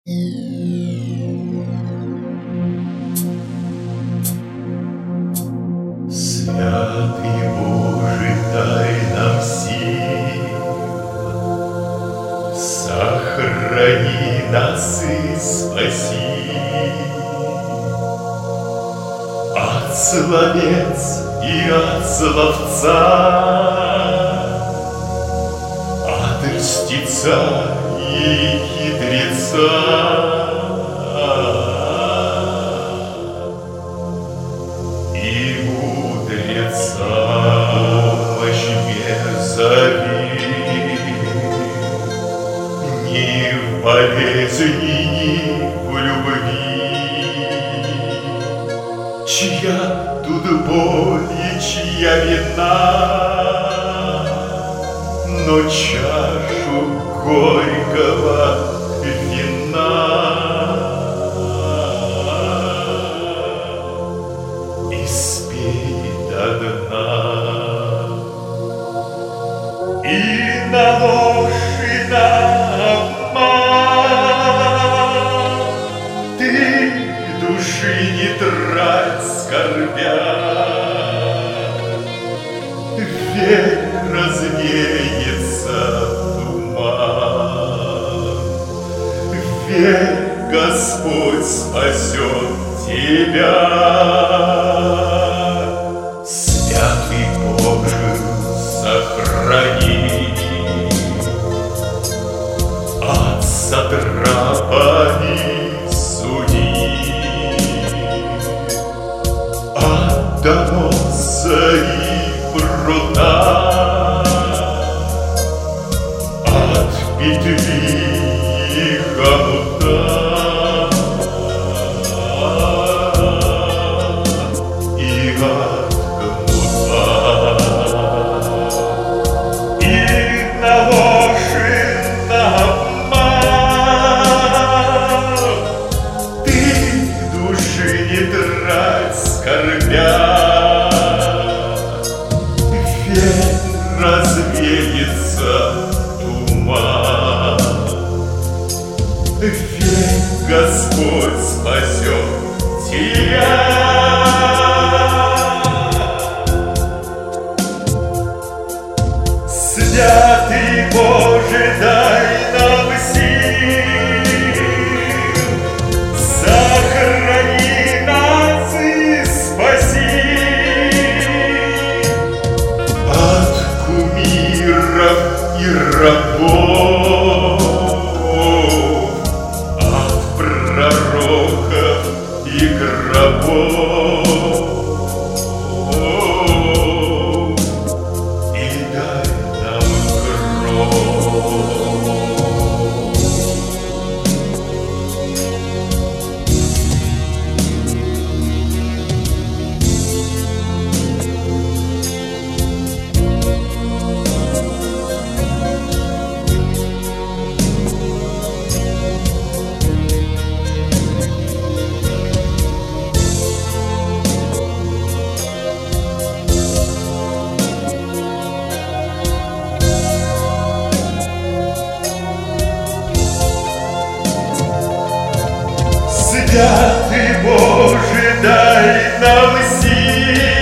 Святый Боже, дай нам сил, сохрани нас и спаси от словец и от словца, от льстеца и хитреца. И мудреца помощь мне зови, ни в болезни, ни в любви. Чья тут боль и чья вина, но чашу горького вина испей до дна. И на ложь, и на обман ты души не трать, скорбя. Верь, развеется туман, верь, Господь спасет тебя. Святый Боже, сохрани от сатрапа суди, от доноса и пруда, от петли и хомута. Скорбя, верь, развеется туман, верь, Господь спасет тебя. Святый Боже, дай нам сил, сохрани нас и спаси от кумиров и рабов, от пророков и гробов. Святый Боже, дай нам сил,